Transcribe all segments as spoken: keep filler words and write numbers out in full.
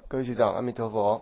各位学长，阿弥陀佛。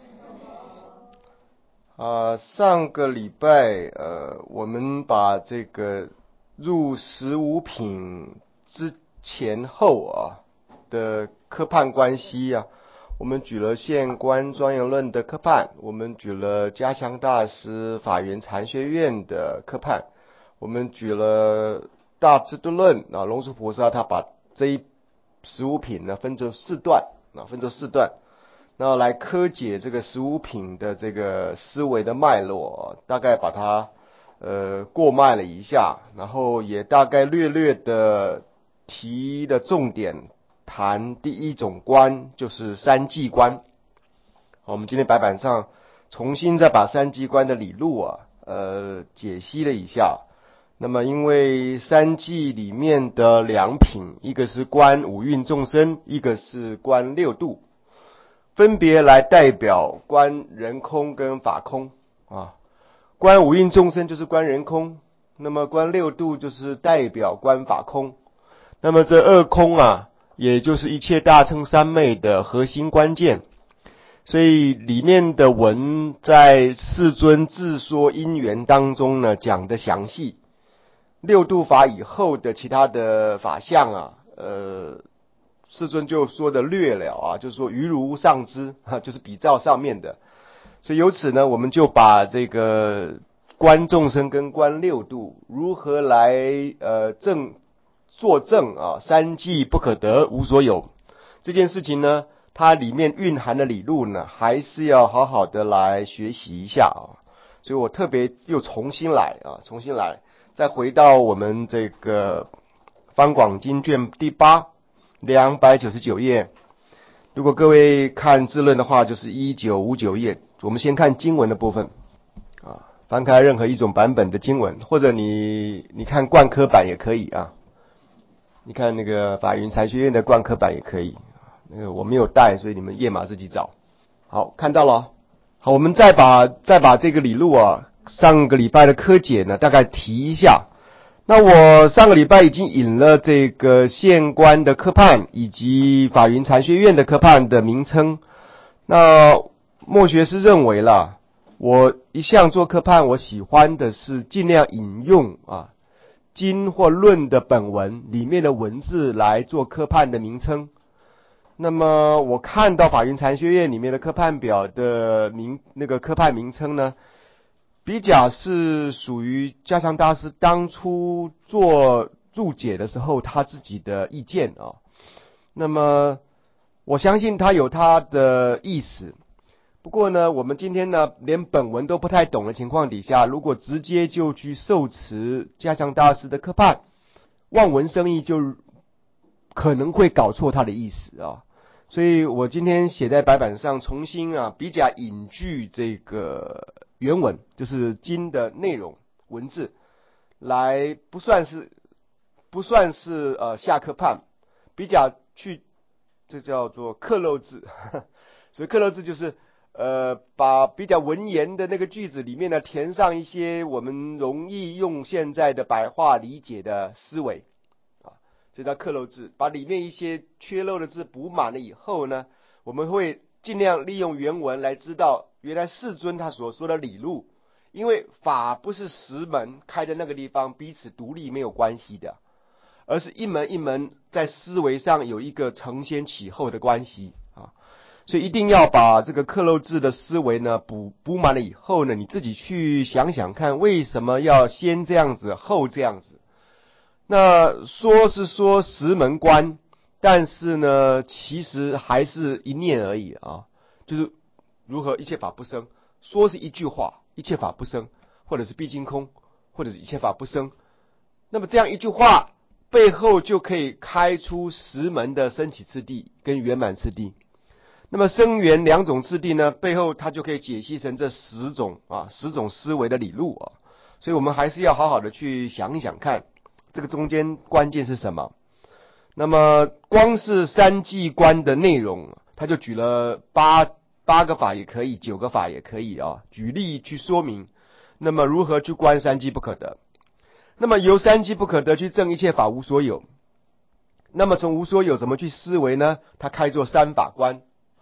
啊、呃，上个礼拜，呃，我们把这个入十五品之前后啊的科判关系啊，我们举了现观庄严论的科判，我们举了嘉祥大师法源禅学院的科判，我们举了大智度论啊，龙树菩萨他把这一十五品呢分成四段啊，分成四段。那来科解这个十五品的这个思维的脉络，大概把它呃过脉了一下，然后也大概略略的提的重点谈第一种观，就是三际观。我们今天白板上重新再把三际观的理路啊，呃解析了一下。那么因为三际里面的两品，一个是观五蕴众生，一个是观六度。分别来代表观人空跟法空啊，观五蕴众生就是观人空，那么观六度就是代表观法空。那么这二空啊，也就是一切大乘三昧的核心关键。所以里面的文在世尊自说因缘当中呢讲的详细，六度法以后的其他的法相啊，呃。世尊就说的略了啊，就是说于如上知啊，就是比照上面的。所以由此呢，我们就把这个观众生跟观六度如何来呃证作证啊，三际不可得，无所有这件事情呢，它里面蕴含的理路呢，还是要好好的来学习一下啊。所以我特别又重新来啊，重新来，再回到我们这个方广经卷第八。两百九十九页，如果各位看字论的话，就是一九五九页。我们先看经文的部分啊，翻开任何一种版本的经文，或者你你看灌科版也可以啊。你看那个法云禅学院的灌科版也可以，那个我没有带，所以你们页码自己找。好，看到了。好，我们再把再把这个理路啊，上个礼拜的科解呢，大概提一下。那我上个礼拜已经引了这个现观的科判以及法云禅学院的科判的名称。那末学是认为啦，我一向做科判，我喜欢的是尽量引用啊经或论的本文里面的文字来做科判的名称。那么我看到法云禅学院里面的科判表的名那个科判名称呢，比较是属于嘉祥大师当初做注解的时候他自己的意见啊。那么我相信他有他的意思，不过呢，我们今天呢连本文都不太懂的情况底下，如果直接就去受持嘉祥大师的科判，望文生义，就可能会搞错他的意思啊。所以我今天写在白板上，重新啊比较引据这个原文，就是经的内容文字，来不算是不算是呃下课判，比较去这叫做克漏字，所以克漏字就是呃把比较文言的那个句子里面呢填上一些我们容易用现在的白话理解的思维。这叫克漏字，把里面一些缺漏的字补满了以后呢，我们会尽量利用原文来知道原来世尊他所说的理路，因为法不是十门开在那个地方彼此独立没有关系的，而是一门一门在思维上有一个承先启后的关系啊，所以一定要把这个克漏字的思维呢补补满了以后呢，你自己去想想看，为什么要先这样子后这样子。那说是说十门观，但是呢其实还是一念而已啊，就是如何一切法不生，说是一句话，一切法不生，或者是毕竟空，或者是一切法不生，那么这样一句话背后就可以开出十门的升起次第跟圆满次第。那么生圆两种次第呢，背后它就可以解析成这十种啊十种思维的理路啊，所以我们还是要好好的去想一想看这个中间关键是什么。那么光是三际观的内容，他就举了八八个法也可以，九个法也可以啊，举例去说明。那么如何去观三际不可得？那么由三际不可得去证一切法无所有。那么从无所有怎么去思维呢？他开作三法观啊，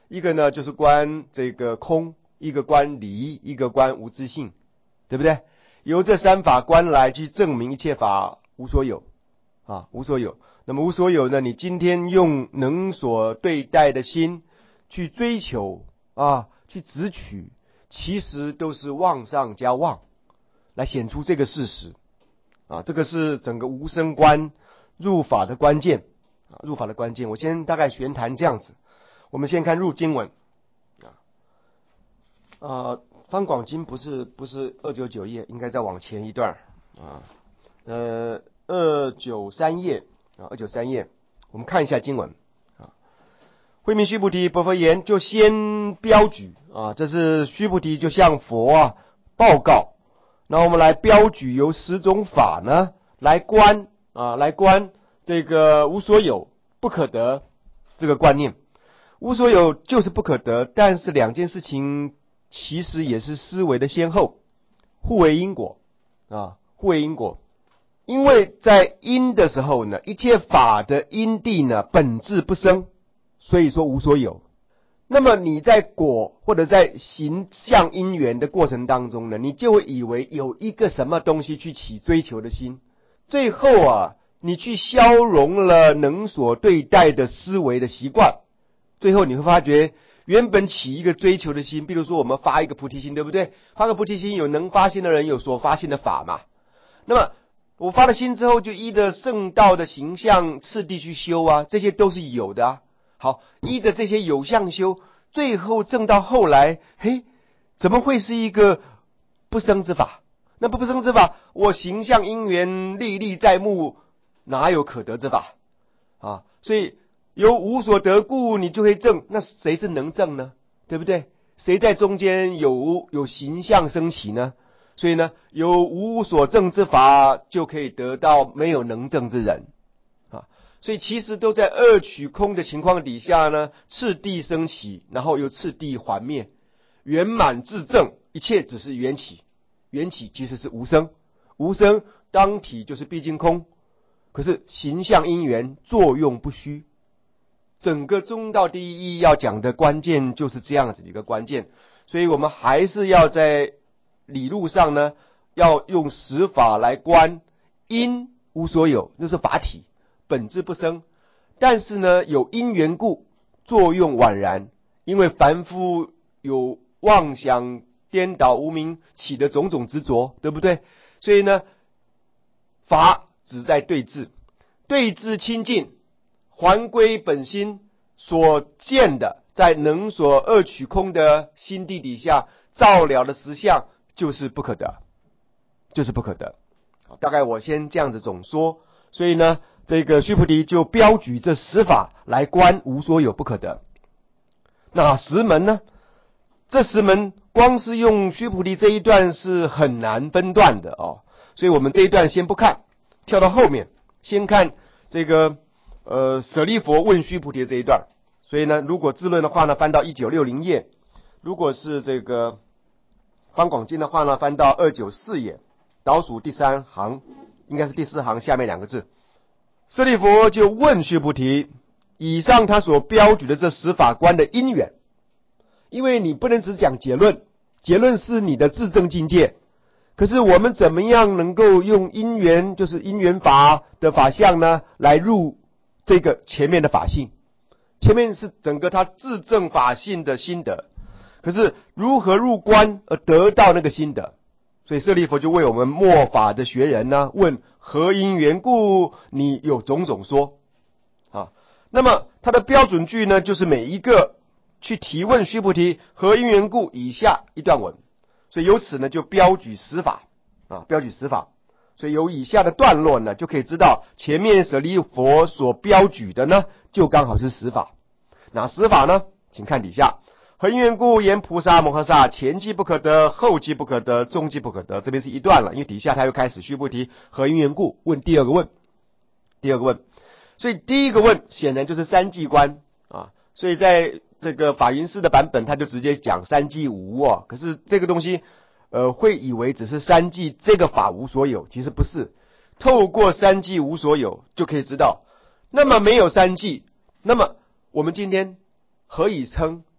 一个呢就是观这个空，一个观离，一个观无自性，对不对？由这三法观来去证明一切法无所有啊，无所有。那么无所有呢，你今天用能所对待的心去追求啊，去执取，其实都是妄上加妄，来显出这个事实啊。这个是整个无生观入法的关键啊，入法的关键。我先大概玄谈这样子。我们先看入经文啊，呃，方广经不是不是二九九页，应该再往前一段啊，呃，二九三页啊，二九三页，我们看一下经文啊。慧命须菩提，薄佛言，就先标举啊，这是须菩提就向佛啊报告。那我们来标举由十种法呢来观啊，来观这个无所有不可得这个观念。无所有就是不可得，但是两件事情其实也是思维的先后，互为因果啊，互为因果。因为在因的时候呢，一切法的因地呢本质不生，所以说无所有。那么你在果或者在行相因缘的过程当中呢，你就会以为有一个什么东西去起追求的心，最后啊，你去消融了能所对待的思维的习惯，最后你会发觉原本起一个追求的心，比如说我们发一个菩提心，对不对？发个菩提心，有能发心的人，有所发心的法嘛。那么我发了心之后，就依着圣道的形象次第去修啊，这些都是有的啊。好，依着这些有相修，最后证到后来，嘿，怎么会是一个不生之法？那不不生之法，我形象因缘历历在目，哪有可得之法啊？所以由无所得故，你就会证。那谁是能证呢？对不对？谁在中间有有形象升起呢？所以呢，有无所证之法，就可以得到没有能证之人啊。所以其实都在二取空的情况底下呢，次第升起，然后又次第还灭，圆满自证，一切只是缘起。缘起其实是无生，无生当体就是毕竟空，可是形象因缘作用不虚。整个中道第一义要讲的关键就是这样子的一个关键，所以我们还是要在理路上呢，要用实法来观因无所有，就是法体本质不生，但是呢有因缘故作用宛然，因为凡夫有妄想颠倒无明起的种种执着，对不对？所以呢法只在对治，对治清净，还归本心所见的，在能所二取空的心地底下照了的实相，就是不可得，就是不可得。大概我先这样子总说。所以呢，这个须菩提就标举这十法来观无所有不可得。那十门呢？这十门光是用须菩提这一段是很难分段的哦，所以我们这一段先不看，跳到后面，先看这个呃舍利佛问须菩提这一段。所以呢，如果自论的话呢，翻到一九六零页；如果是这个方广经的话呢，翻到二九四页，倒数第三行，应该是第四行下面两个字。舍利佛就问须菩提，以上他所标举的这十法观的因缘，因为你不能只讲结论，结论是你的自证境界，可是我们怎么样能够用因缘，就是因缘法的法相呢，来入这个前面的法性？前面是整个他自证法性的心得，可是如何入观而得到那个心得？所以舍利佛就为我们末法的学人呢，问何因缘故，你有种种说啊。那么他的标准句呢，就是每一个去提问须菩提何因缘故以下一段文，所以由此呢就标举十法啊，标举十法。所以有以下的段落呢，就可以知道前面舍利佛所标举的呢，就刚好是十法。哪十法呢？请看底下。何因缘故言菩萨摩诃萨前期不可得，后期不可得，中期不可得。这边是一段了，因为底下他又开始须菩提何因缘故问第二个问，第二个问。所以第一个问显然就是三际观啊，所以在这个法云寺的版本他就直接讲三际无啊，可是这个东西呃会以为只是三际这个法无所有，其实不是。透过三际无所有就可以知道，那么没有三际，那么我们今天何以称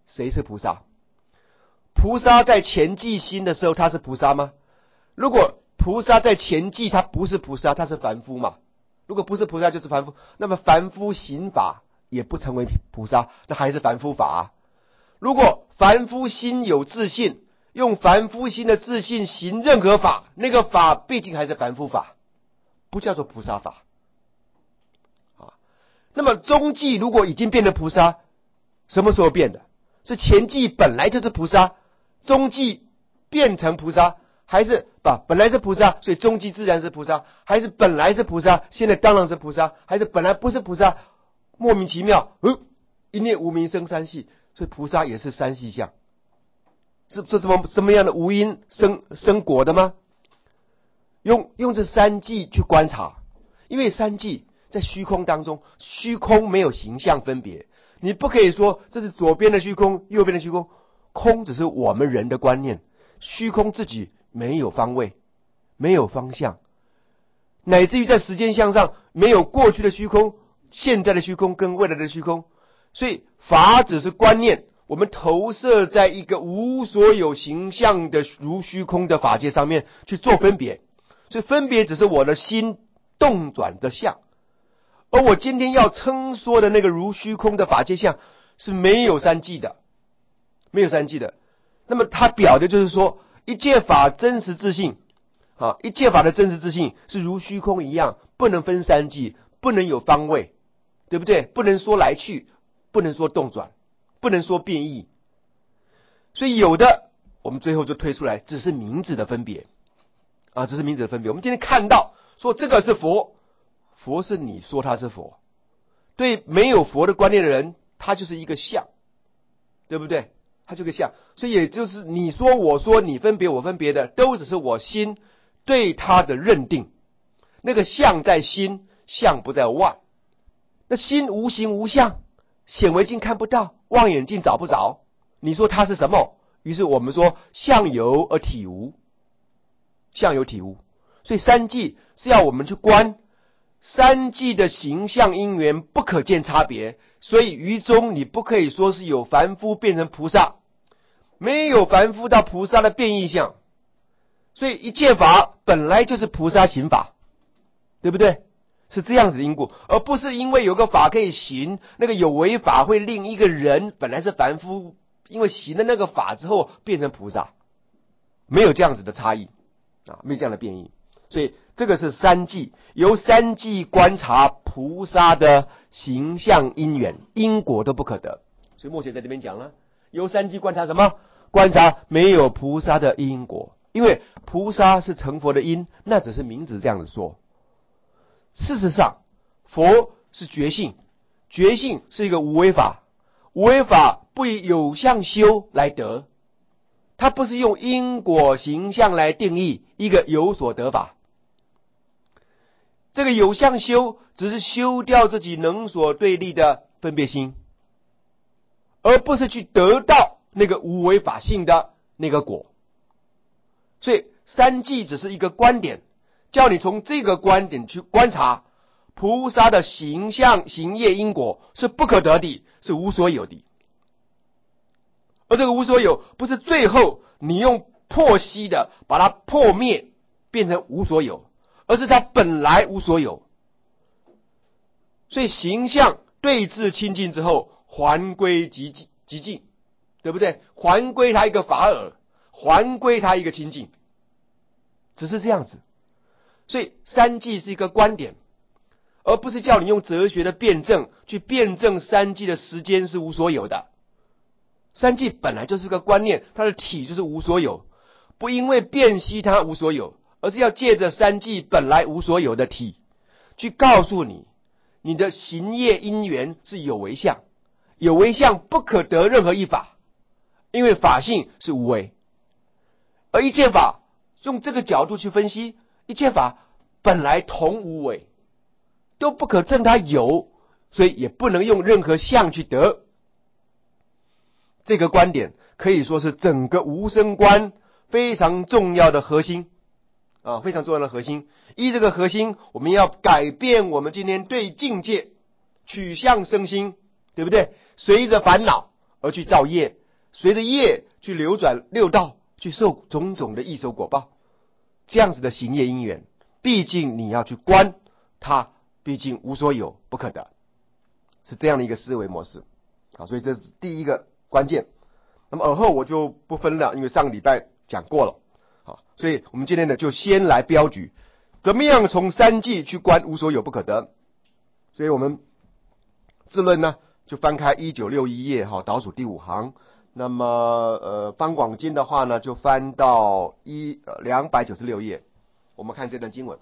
谁是菩萨？菩萨在前记心的时候，他是菩萨吗？如果菩萨在前记，他不是菩萨，他是凡夫嘛。如果不是菩萨，就是凡夫。那么凡夫行法也不成为菩萨，那还是凡夫法啊。如果凡夫心有自信，用凡夫心的自信行任何法，那个法毕竟还是凡夫法，不叫做菩萨法啊。那么中记如果已经变成菩萨，什么时候变的？是前记本来就是菩萨，中记变成菩萨，还是把本来是菩萨，所以中记自然是菩萨，还是本来是菩萨，现在当然是菩萨，还是本来不是菩萨，莫名其妙，呃，一念无明生三系，所以菩萨也是三系相，是是什么什么样的无因生生果的吗？用用这三际去观察，因为三际在虚空当中，虚空没有形象分别，你不可以说这是左边的虚空，右边的虚空，空只是我们人的观念，虚空自己没有方位，没有方向，乃至于在时间向上没有过去的虚空、现在的虚空跟未来的虚空，所以法只是观念，我们投射在一个无所有形象的如虚空的法界上面去做分别，所以分别只是我的心动转的相，而我今天要称说的那个如虚空的法界相是没有三际的，没有三际的。那么它表的就是说，一切法真实自性啊，一切法的真实自性是如虚空一样，不能分三际，不能有方位，对不对？不能说来去，不能说动转，不能说变异。所以有的我们最后就推出来，只是名字的分别啊，只是名字的分别。我们今天看到说这个是佛，佛是你说他是佛，对没有佛的观念的人，他就是一个相，对不对？他就个相，所以也就是你说我说你分别我分别的，都只是我心对他的认定。那个相在心，相不在外。那心无形无相，显微镜看不到，望远镜找不着，你说它是什么？于是我们说相有而体无，相有体无。所以三际是要我们去观三际的形象因缘不可见差别，所以于中你不可以说是有凡夫变成菩萨，没有凡夫到菩萨的变异相，所以一切法本来就是菩萨行法，对不对？是这样子的因果，而不是因为有个法可以行，那个有为法会令一个人本来是凡夫，因为行了那个法之后变成菩萨，没有这样子的差异啊，没有这样的变异。所以这个是三际，由三际观察菩萨的形象因缘，因果都不可得。所以默写在这边讲了，由三际观察什么？观察没有菩萨的因果，因为菩萨是成佛的因，那只是名字这样子说。事实上，佛是觉性，觉性是一个无为法，无为法不以有相修来得，它不是用因果形象来定义一个有所得法。这个有相修只是修掉自己能所对立的分别心，而不是去得到那个无为法性的那个果。所以三际只是一个观点，叫你从这个观点去观察菩萨的形象行业因果是不可得的，是无所有的。而这个无所有不是最后你用破析的把它破灭变成无所有，而是它本来无所有。所以形象对治清净之后，还归极极净，对不对？还归它一个法尔，还归它一个清净，只是这样子。所以三际是一个观点，而不是叫你用哲学的辩证去辩证三际的时间是无所有的。三际本来就是个观念，它的体就是无所有，不因为辨析它无所有，而是要借着三际本来无所有的体，去告诉你，你的行业因缘是有为相，有为相不可得任何一法，因为法性是无为。而一切法用这个角度去分析，一切法本来同无为，都不可证它有，所以也不能用任何相去得。这个观点可以说是整个无生观非常重要的核心啊，非常重要的核心。依这个核心，我们要改变我们今天对境界取向生心，对不对？随着烦恼而去造业，随着业去流转六道，去受种种的异熟果报。这样子的行业因缘，毕竟你要去观它，毕竟无所有不可得，是这样的一个思维模式。好，所以这是第一个关键。那么尔后我就不分了，因为上个礼拜讲过了。好，所以我们今天呢就先来标举怎么样从三际去观无所有不可得。所以我们自论呢就翻开一九六一页，哈，倒数第五行。那么呃方广经的话呢就翻到一呃两百九十六页。我们看这段经文。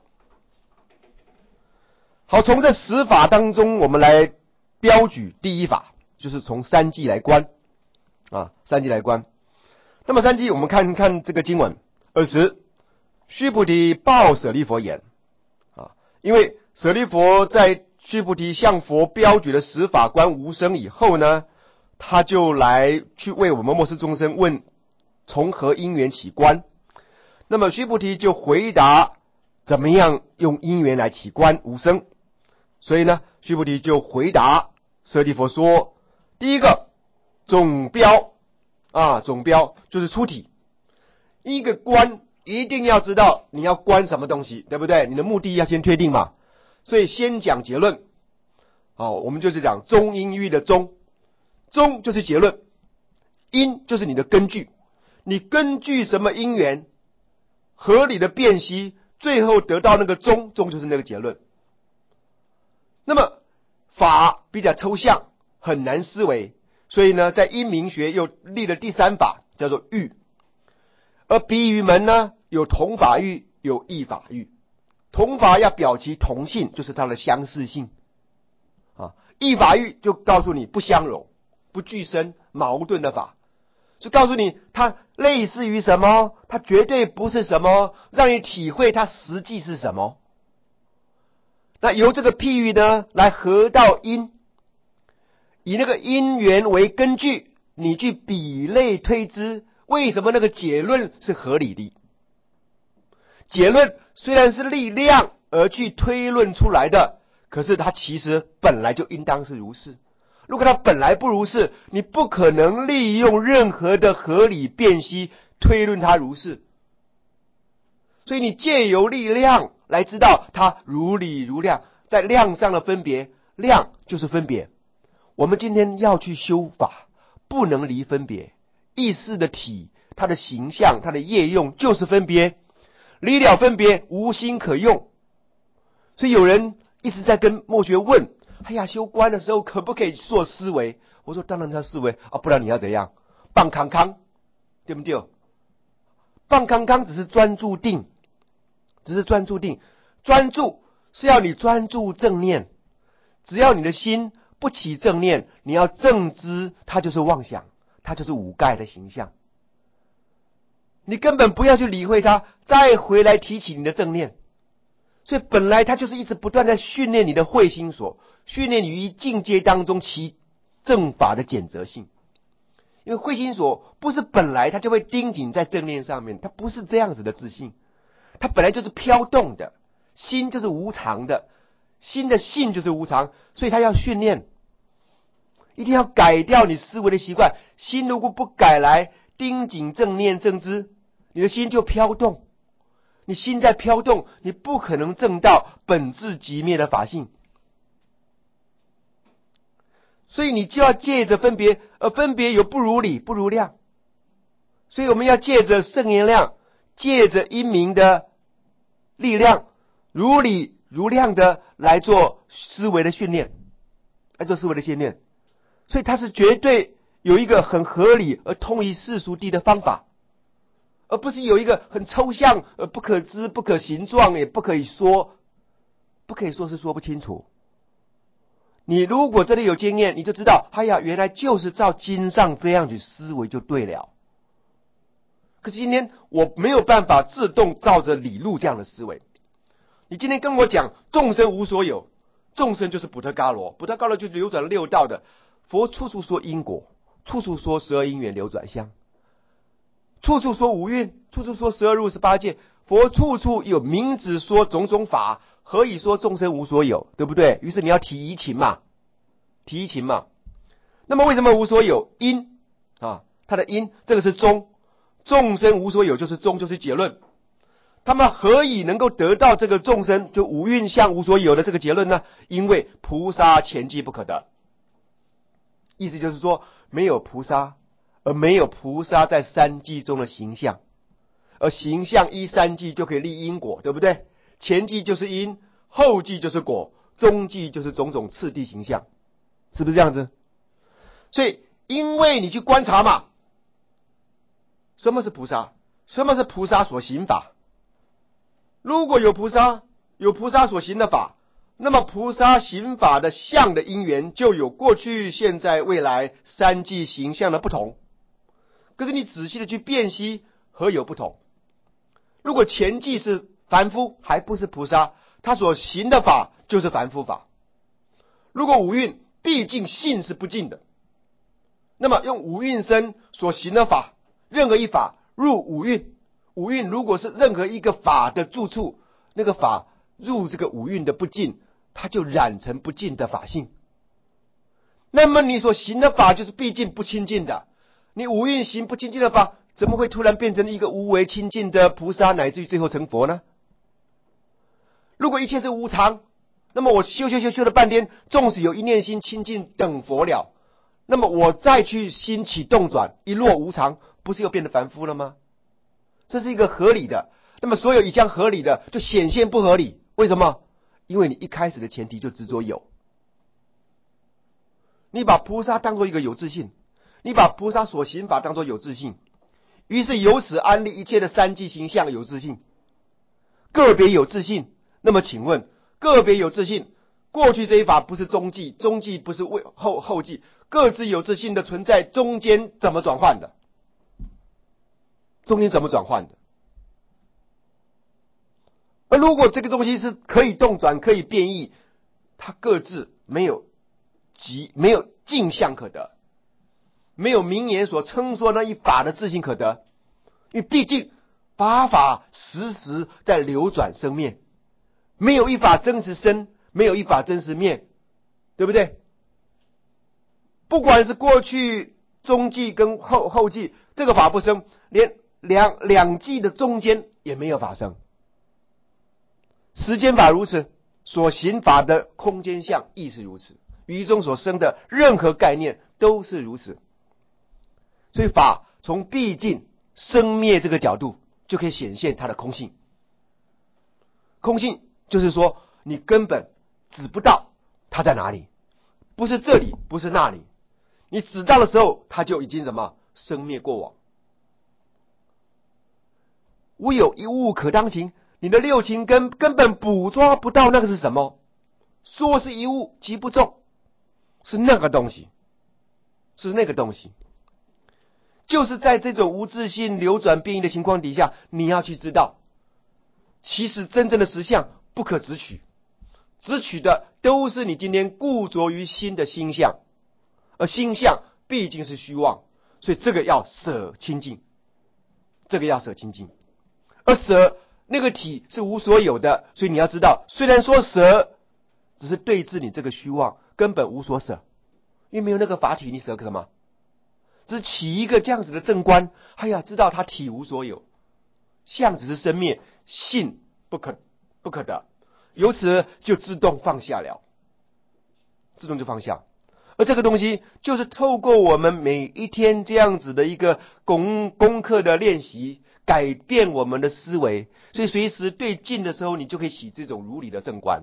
好，从这十法当中，我们来标举第一法，就是从三际来观啊，三际来观。那么三际，我们看看这个经文。二十，须菩提报舍利佛言啊，因为舍利佛在须菩提向佛标举了十法观无生以后呢，他就来去为我们末世众生问从何因缘起观。那么须菩提就回答怎么样用因缘来起观无生。所以呢，须菩提就回答舍利佛说：第一个总标啊，总标就是出体。一个观一定要知道你要观什么东西，对不对？你的目的要先确定嘛。所以先讲结论。好，我们就是讲中因喻的中，中就是结论，因就是你的根据。你根据什么因缘，合理的辨析，最后得到那个中，中就是那个结论。那么法比较抽象，很难思维，所以呢，在因明学又立了第三法，叫做喻。而比喻门呢，有同法喻，有异法喻。同法要表其同性，就是它的相似性啊；异法喻就告诉你不相容、不具生矛盾的法，就告诉你它类似于什么，它绝对不是什么，让你体会它实际是什么。那由这个譬喻呢，来合到因，以那个因缘为根据，你去比类推知，为什么那个结论是合理的？结论虽然是力量而去推论出来的，可是它其实本来就应当是如是。如果它本来不如是，你不可能利用任何的合理辨析推论它如是。所以你借由力量来知道它如理如量，在量上的分别，量就是分别。我们今天要去修法，不能离分别。意识的体，它的形象，它的业用就是分别，离了分别无心可用。所以有人一直在跟末学问，哎呀，修观的时候可不可以做思维？我说当然要思维啊，不然你要怎样？棒康康，对不对？棒康康只是专注定，只是专注定，专注是要你专注正念。只要你的心不起正念，你要正知它就是妄想，它就是五盖的形象。你根本不要去理会它，再回来提起你的正念。所以本来它就是一直不断在训练你的慧心所，训练你于境界当中其正法的简择性。因为慧心所不是本来它就会盯紧在正念上面，它不是这样子的自信，它本来就是飘动的，心就是无常的，心的性就是无常，所以它要训练，一定要改掉你思维的习惯。心如果不改来盯紧正念正知，你的心就飘动，你心在飘动，你不可能证到本质寂灭的法性。所以你就要借着分别，而分别有不如理不如量，所以我们要借着圣言量，借着因明的力量，如理如量的来做思维的训练，来做思维的训练。所以它是绝对有一个很合理而通于世俗谛的方法，而不是有一个很抽象而不可知不可形状，也不可以说，不可以说是说不清楚。你如果这里有经验，你就知道，哎呀，原来就是照经上这样去思维就对了。可是今天我没有办法自动照着理路这样的思维。你今天跟我讲众生无所有，众生就是补特伽罗，补特伽罗就是流转六道的。佛处处说因果，处处说十二因缘流转相，处处说五蕴，处处说十二入十八界。佛处处有明指说种种法，何以说众生无所有，对不对？于是你要提疑情嘛，提疑情嘛。 那么为什么无所有？因啊，它的因，这个是中，众生无所有就是中，就是结论。他们何以能够得到这个众生就五蕴相无所有的这个结论呢？因为菩萨前际不可得。意思就是说，没有菩萨，而没有菩萨在三际中的形象，而形象依三际就可以立因果，对不对？前际就是因，后际就是果，中际就是种种次第形象，是不是这样子？所以，因为你去观察嘛，什么是菩萨？什么是菩萨所行法？如果有菩萨，有菩萨所行的法，那么菩萨行法的相的因缘就有过去、现在、未来三际形象的不同。可是你仔细的去辨析，何有不同？如果前际是凡夫，还不是菩萨，他所行的法就是凡夫法。如果五蕴毕竟性是不净的，那么用五蕴身所行的法，任何一法入五蕴，五蕴如果是任何一个法的住处，那个法入这个五蕴的不净，它就染成不净的法性。那么你所行的法就是毕竟不清净的，你五蕴行不清净的法，怎么会突然变成一个无为清净的菩萨，乃至于最后成佛呢？如果一切是无常，那么我修修修修了半天，纵使有一念心清净等佛了，那么我再去心起动转，一落无常，不是又变得凡夫了吗？这是一个合理的。那么所有一向合理的就显现不合理，为什么？因为你一开始的前提就执着有，你把菩萨当作一个有自性，你把菩萨所行法当作有自性，于是由此安立一切的三际形象有自性，个别有自性。那么请问，个别有自性，过去这一法不是中际，中际不是后后际，各自有自性的存在，中间怎么转换的？中间怎么转换的？而如果这个东西是可以动转、可以变异，它各自没有即没有镜像可得，没有名言所称说那一法的自性可得，因为毕竟八法时时在流转生灭，没有一法真实生，没有一法真实灭，对不对？不管是过去、中际跟后后际，这个法不生，连两两际的中间也没有法生。时间法如此，所行法的空间相亦是如此，于中所生的任何概念都是如此。所以法从毕竟生灭这个角度就可以显现它的空性。空性就是说你根本指不到它在哪里，不是这里，不是那里，你指到的时候它就已经什么生灭过往。无有一物可当勤，你的六情根根本捕捉不到那个是什么，说是一物即不中，是那个东西，是那个东西。就是在这种无自性流转变异的情况底下，你要去知道，其实真正的实相不可直取，直取的都是你今天固着于心的心相，而心相毕竟是虚妄，所以这个要舍清净，这个要舍清净。而舍那个体是无所有的，所以你要知道，虽然说舍只是对治你这个虚妄，根本无所舍，因为没有那个法体，你舍个什么？只起一个这样子的正观，哎呀，知道它体无所有，相只是生灭，性不可不可得，由此就自动放下了，自动就放下。而这个东西就是透过我们每一天这样子的一个功功课的练习，改变我们的思维，所以随时对境的时候，你就可以起这种如理的正观。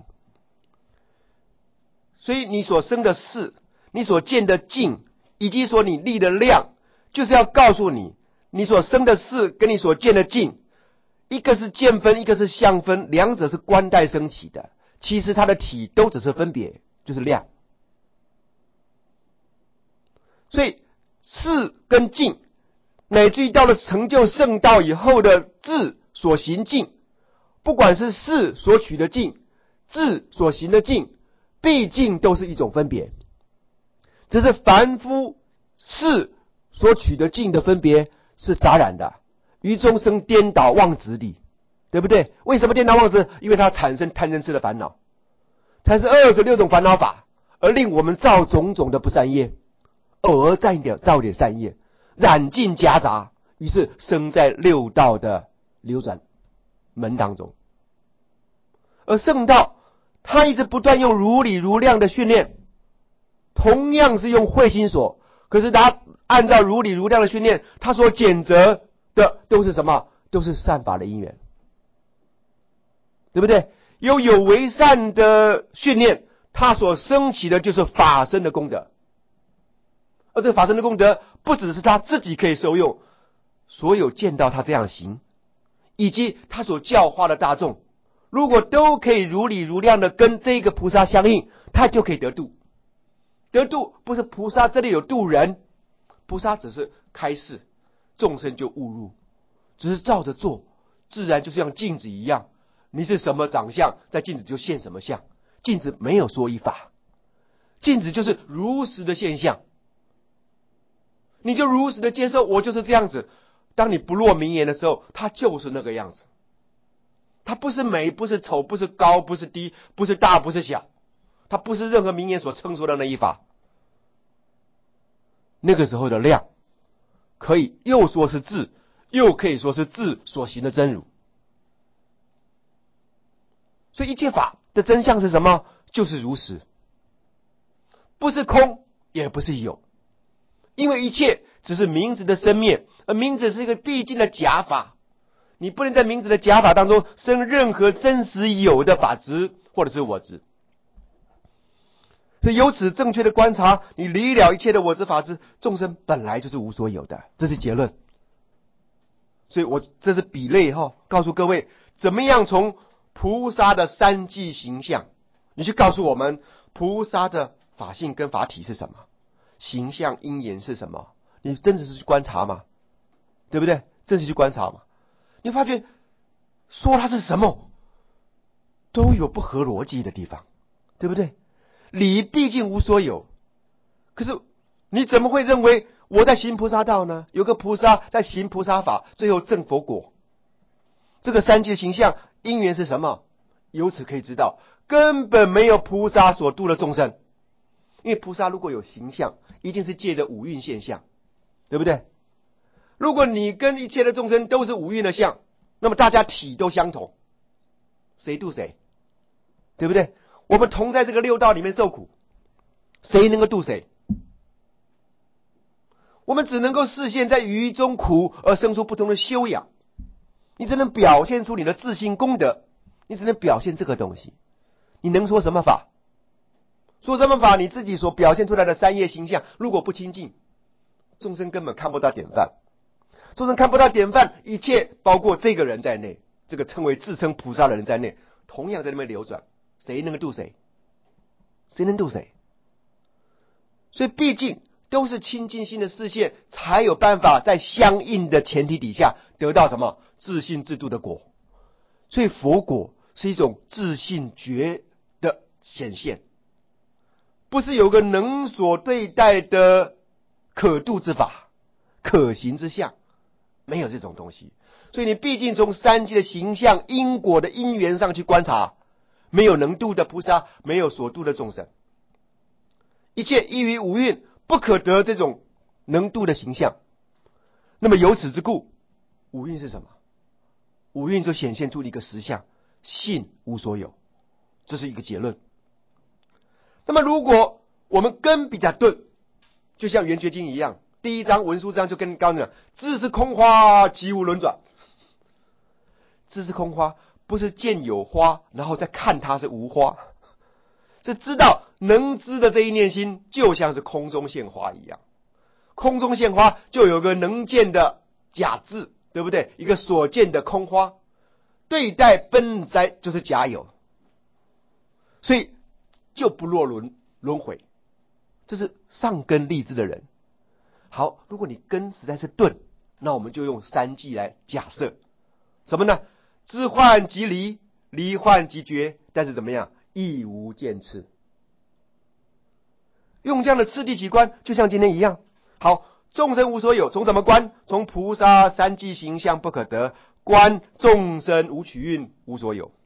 所以你所生的事，你所见的境，以及说你立的量，就是要告诉你，你所生的事跟你所见的境，一个是见分，一个是相分，两者是观待升起的，其实它的体都只是分别，就是量。所以事跟境，乃至于到了成就圣道以后的智所行境，不管是事所取的境，智所行的境，毕竟都是一种分别，只是凡夫事所取的境的分别是杂染的，于中生颠倒妄执理，对不对？为什么颠倒妄执？因为它产生贪嗔痴的烦恼，产生二十六种烦恼法，而令我们造种种的不善业， 偶尔造一点造一点善业，染尽夹杂，于是生在六道的流转门当中。而圣道他一直不断用如理如量的训练，同样是用慧心所，可是他按照如理如量的训练，他所拣择的都是什么？都是善法的因缘，对不对？有有为善的训练，他所升起的就是法身的功德。而这个法身的功德不只是他自己可以受用，所有见到他这样行，以及他所教化的大众，如果都可以如理如量的跟这个菩萨相应，他就可以得度。得度不是菩萨这里有度人，菩萨只是开示，众生就误入，只是照着做，自然就像镜子一样，你是什么长相，在镜子就现什么相，镜子没有说一法，镜子就是如实的现象，你就如实的接受，我就是这样子。当你不落名言的时候，它就是那个样子，它不是美，不是丑，不是高，不是低，不是大，不是小，它不是任何名言所称说的那一法。那个时候的量可以又说是智，又可以说是智所行的真如。所以一切法的真相是什么？就是如实，不是空也不是有，因为一切只是名字的生灭，而名字是一个必经的假法，你不能在名字的假法当中生任何真实有的法执或者是我执。所以由此正确的观察，你离了一切的我执法执，众生本来就是无所有的，这是结论。所以我这是比类哈，告诉各位怎么样从菩萨的三际形象，你去告诉我们菩萨的法性跟法体是什么，形象因缘是什么，你真的是去观察嘛，对不对？真是去观察嘛，你发觉说它是什么都有不合逻辑的地方，对不对？理毕竟无所有，可是你怎么会认为我在行菩萨道呢？有个菩萨在行菩萨法，最后证佛果。这个三界的形象因缘是什么？由此可以知道，根本没有菩萨所度的众生。因为菩萨如果有形象，一定是借着五蕴现象，对不对？如果你跟一切的众生都是五蕴的相，那么大家体都相同，谁度谁？对不对？我们同在这个六道里面受苦，谁能够度谁？我们只能够示现在于中苦而生出不同的修养，你只能表现出你的自信功德，你只能表现这个东西。你能说什么法？说什么法？你自己所表现出来的三业形象如果不清净，众生根本看不到典范，众生看不到典范，一切包括这个人在内，这个称为自称菩萨的人在内，同样在那边流转，谁能够度谁？谁能度谁？所以毕竟都是清净心的示现，才有办法在相应的前提底下得到什么自信自度的果。所以佛果是一种自信觉的显现，不是有个能所对待的可度之法、可行之相，没有这种东西。所以你毕竟从三界的形象、因果的因缘上去观察，没有能度的菩萨，没有所度的众生，一切依于五蕴，不可得这种能度的形象。那么由此之故，五蕴是什么？五蕴就显现出一个实相，性无所有，这是一个结论。那么如果我们根比较钝，就像圆觉经一样，第一章文殊章就跟告诉你了，知是空花，即无轮转。知是空花，不是见有花，然后再看它是无花，是知道能知的这一念心，就像是空中现花一样。空中现花就有个能见的假智，对不对？一个所见的空花，对待本在就是假有，所以就不落轮轮回。这是上根立志的人。好，如果你根实在是钝，那我们就用三际来假设什么呢？知幻即离，离幻即觉，但是怎么样？亦无见次。用这样的次第起观，就像今天一样。好，众生无所有，从怎么观？从菩萨三际形象不可得，观众生无取运无所有。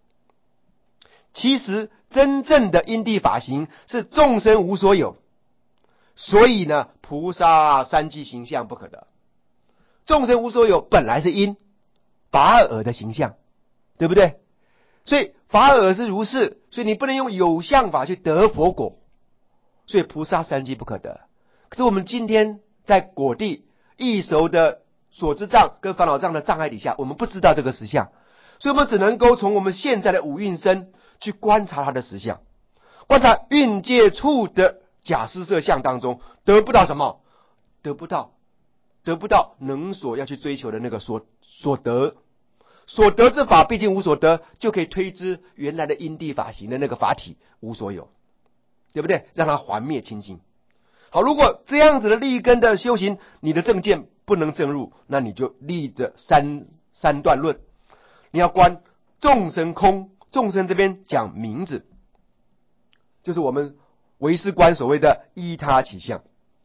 其实真正的因地法行是众生无所有， 所以呢，菩萨三际形象不可得。众生无所有本来是因，法尔的形象，对不对？所以法尔是如是，所以你不能用有相法去得佛果，所以菩萨三际不可得。可是我们今天在果地易熟的所知障跟烦恼障的障碍底下，我们不知道这个实相，所以我们只能够从我们现在的五蕴身去观察它的实相，观察蕴界处的假施设相当中，得不到什么？得不到得不到能所要去追求的那个所所得，所得之法毕竟无所得，就可以推知原来的因地法行的那个法体无所有，对不对？让它还灭清净。好，如果这样子的立根的修行，你的正见不能正入，那你就立着三三段论。你要观众生空，众生这边讲名字，就是我们唯识观所谓的依他起相，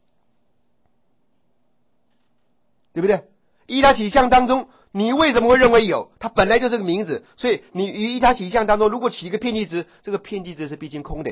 对不对？依他起相当中，你为什么会认为有？它本来就是个名字，所以你于依他起相当中，如果起一个遍计值，这个遍计值是毕竟空的，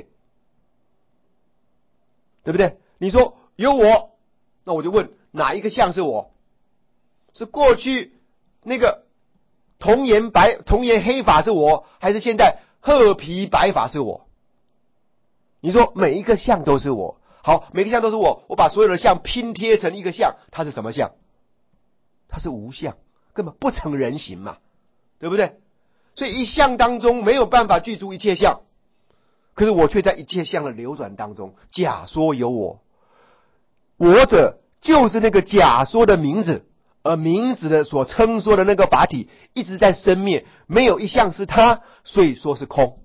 对不对？你说有我，那我就问哪一个相是我？是过去那个童颜白童颜黑发是我，还是现在褐皮白发是我？你说每一个相都是我，好，每个相都是我，我把所有的相拼贴成一个相，它是什么相？它是无相，根本不成人形嘛，对不对？所以一相当中没有办法具足一切相，可是我却在一切相的流转当中假说有我，我者就是那个假说的名字，而名字的所称说的那个法体一直在生灭，没有一项是他，所以说是空。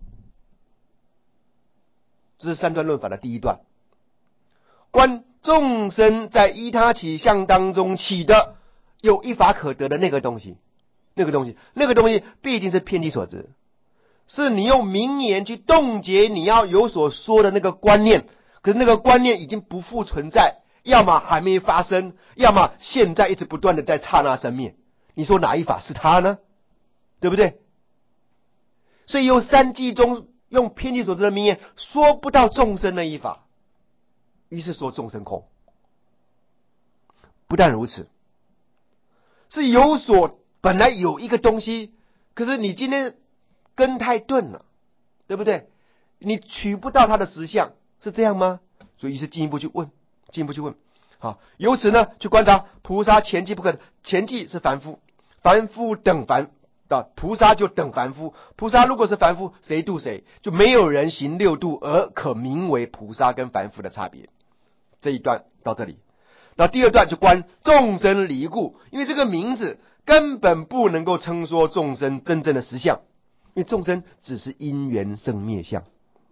这是三段论法的第一段，观众生在依他起相当中起的有一法可得的那个东西，那个东西那个东西毕竟是遍地所知，是你用名言去冻结你要有所说的那个观念，可是那个观念已经不复存在，要么还没发生，要么现在一直不断的在刹那生灭，你说哪一法是他呢？对不对？所以用三际中用遍地所知的名言说不到众生那一法，于是说众生空。不但如此，是有所本来有一个东西，可是你今天根太钝了，对不对？你取不到它的实相，是这样吗？所以是进一步去问，进一步去问。好，由此呢去观察菩萨前际不可，前际是凡夫，凡夫等凡的菩萨就等凡夫，菩萨如果是凡夫，谁度谁？就没有人行六度而可名为菩萨跟凡夫的差别。这一段到这里，那第二段就观众生离故，因为这个名字根本不能够称说众生真正的实相，因为众生只是因缘生灭相，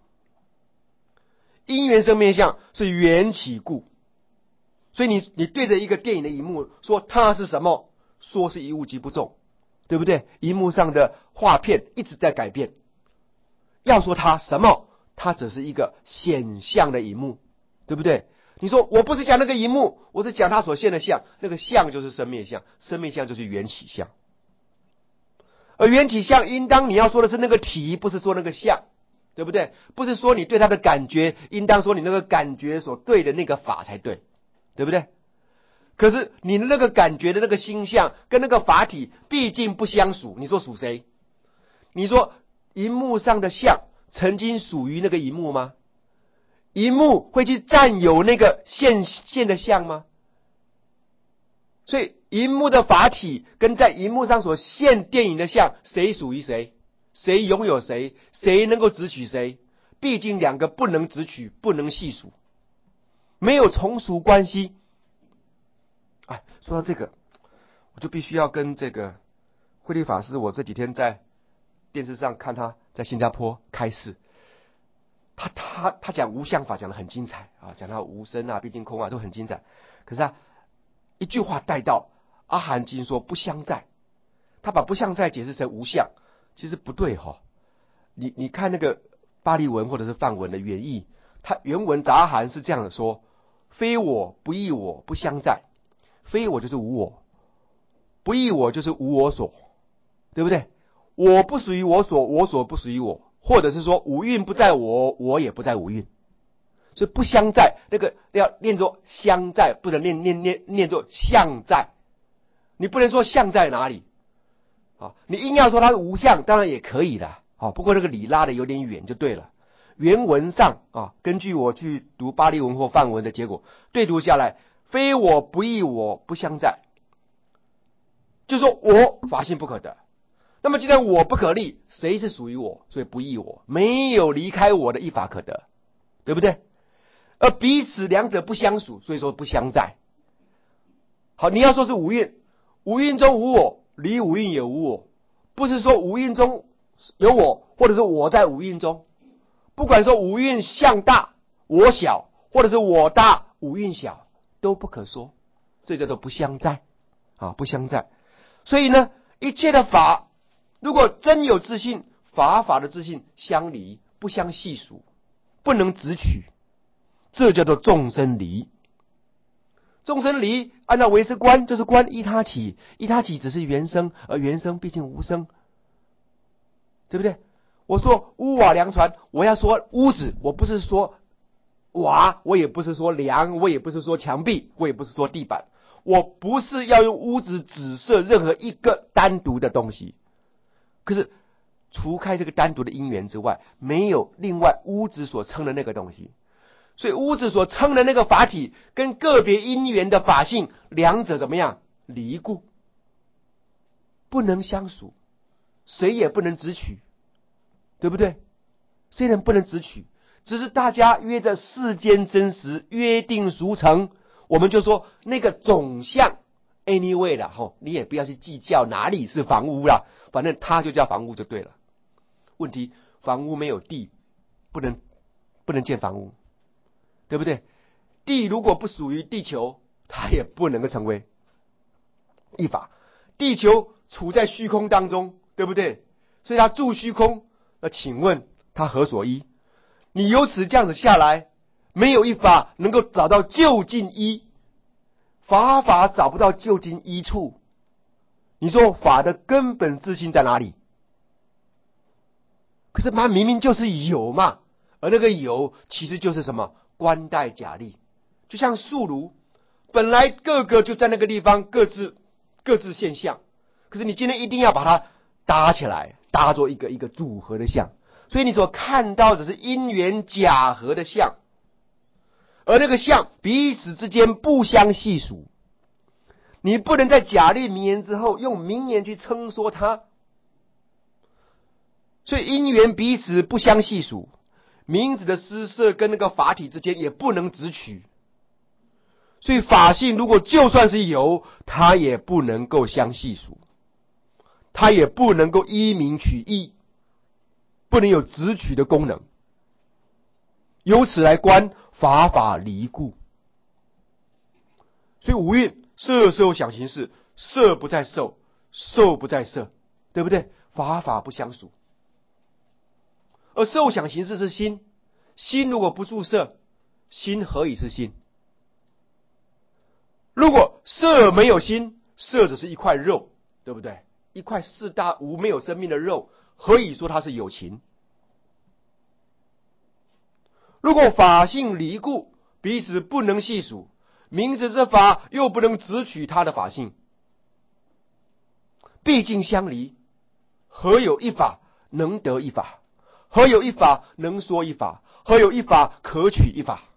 因缘生灭相是缘起故，所以你你对着一个电影的荧幕说它是什么，说是一物即不中，对不对？荧幕上的画片一直在改变，要说它什么，它只是一个显象的荧幕，对不对？你说我不是讲那个荧幕，我是讲它所现的相，那个相就是生灭相，生灭相就是缘起相，而缘起相应当你要说的是那个体，不是说那个相，对不对？不是说你对它的感觉，应当说你那个感觉所对的那个法才对，对不对？可是你那个感觉的那个心相跟那个法体毕竟不相属，你说属谁？你说荧幕上的相曾经属于那个荧幕吗？荧幕会去占有那个现现的相吗？所以荧幕的法体跟在荧幕上所现电影的相，谁属于谁？谁拥有谁？谁能够直取谁？毕竟两个不能直取，不能细数，没有从属关系。哎，说到这个，我就必须要跟这个慧立法师，我这几天在电视上看他在新加坡开示，他他他讲无相法讲得很精彩啊，讲到无生啊、毕竟空啊都很精彩。可是他一句话带到阿含经说不相在，他把不相在解释成无相，其实不对哈、哦。你你看那个巴利文或者是梵文的原意，他原文杂含是这样的说：非我不异我不相在，非我就是无我，不异我就是无我所，对不对？我不属于我所，我所不属于我，或者是说五蕴不在我，我也不在五蕴。 所以不相在，那个要念作相在，不能念念念念作相在。你不能说相在哪里啊？你硬要说它是无相，当然也可以的啊。不过那个理拉的有点远就对了。原文上啊，根据我去读巴利文或梵文的结果，对读下来，非我不异我不相在，就是说我法性不可得。那么既然我不可立，谁是属于我？所以不异我，没有离开我的一法可得，对不对？而彼此两者不相属，所以说不相在。好，你要说是五蕴，五蕴中无我，离五蕴也无我，不是说五蕴中有我，或者是我在五蕴中。不管说五蕴相大我小，或者是我大五蕴小，都不可说，这叫做不相在啊，不相在。所以呢，一切的法如果真有自性，法法的自性相离，不相系数，不能直取，这叫做众生离。众生离按照唯识观，就是观依他起，依他起只是原生，而原生毕竟无生，对不对？我说屋瓦梁船，我要说屋子，我不是说瓦，我也不是说梁，我也不是说墙壁，我也不是说地板，我不是要用屋子指涉任何一个单独的东西。可是除开这个单独的因缘之外，没有另外屋子所称的那个东西。所以屋子所称的那个法体跟个别因缘的法性，两者怎么样？离故，不能相属，谁也不能直取，对不对？虽然不能直取，只是大家约着世间真实约定俗成，我们就说那个总相 anyway 啦，吼，你也不要去计较哪里是房屋啦，反正它就叫房屋就对了。问题房屋没有地，不能不能建房屋，对不对？地如果不属于地球，它也不能够成为一法。地球处在虚空当中，对不对？所以它住虚空，那请问它何所依？你由此这样子下来，没有一法能够找到究竟依，法法找不到究竟依处，你说法的根本自性在哪里？可是它明明就是有嘛，而那个有其实就是什么？观待假立，就像树庐，本来各个就在那个地方各自各自现象，可是你今天一定要把它搭起来，搭做一个一个组合的像，所以你所看到的是因缘假合的像，而那个像彼此之间不相系数，你不能在假立名言之后用名言去称说它，所以因缘彼此不相系数，名字的施设跟那个法体之间也不能直取，所以法性如果就算是有，它也不能够相系数，它也不能够依名取义，不能有直取的功能。由此来观法法离故，所以五蕴色受想行识，色不在受，受不在色，对不对？法法不相属。而受想行识是心，心如果不住色，心何以是心？如果色没有心，色只是一块肉，对不对？一块四大无没有生命的肉，何以说它是有情？如果法性离故，彼此不能系数，名字之法又不能直取它的法性，毕竟相离，何有一法能得一法？何有一法能说一法？何有一法可取一法？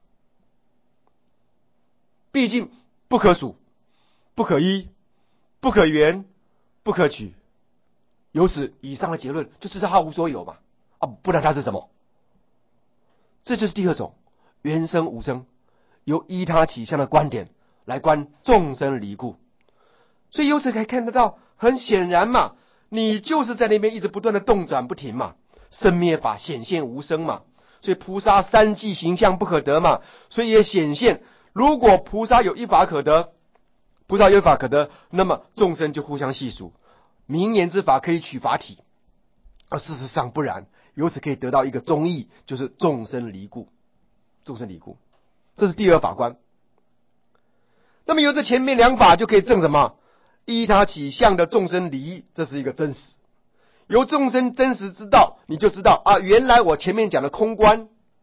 毕竟不可数，不可依，不可圆，不可取。由此以上的结论就知道它无所有嘛，啊，不然它是什么？这就是第二种原生无生，由依他体相的观点来观众生离故。所以由此可以看得到，很显然嘛，你就是在那边一直不断的动转不停嘛，生灭法显现无生嘛，所以菩萨三际形象不可得嘛，所以也显现，如果菩萨有一法可得，菩萨有一法可得，那么众生就互相系数，名言之法可以取法体，而事实上不然，由此可以得到一个中义，就是众生离故，众生离故，这是第二法观。那么由这前面两法就可以证什么？依他起相的众生离，这是一个真实。由众生真实之道，你就知道啊，原来我前面讲的空观